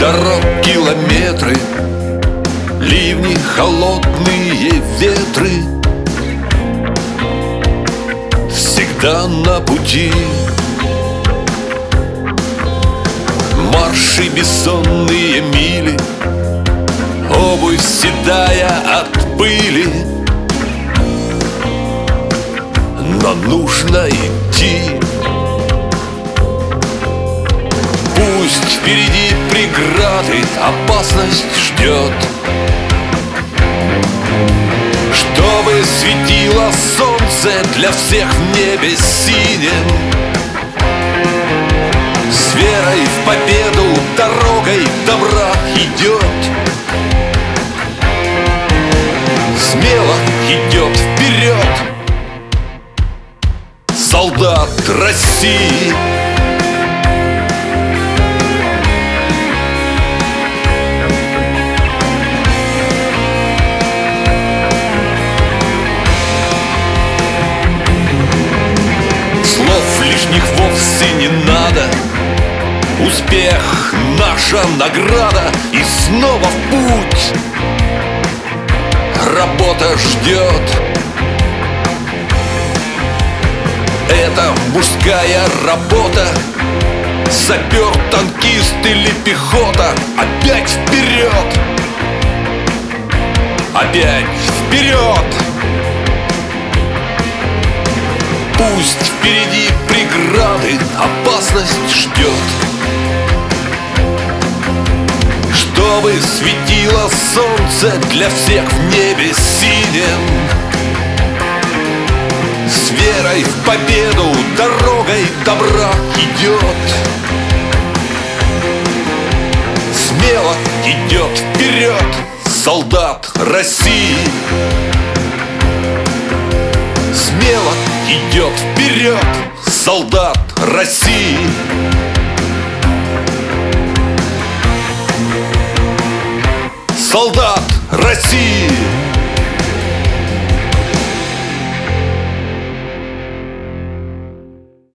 дорог километры, ливни, холодные ветры, всегда на пути. Марши, бессонные мили, обувь седая от пыли, но нужно идти. Пусть впереди преграды, опасность ждет, чтобы светило солнце для всех в небе синем. С верой в победу дорогой добра идет, смело идет вперед солдат России. Слов лишних вовсе не надо, успех — наша награда. И снова в путь, работа ждет. Это мужская работа, сапер, танкист или пехота. Опять вперед, опять вперед. Пусть впереди преграды, опасность ждет, чтобы светило солнце для всех в небе синем. С верой в победу дорогой добра идет, смело идет вперед солдат России. Смело идет вперед солдат России. Солдат России.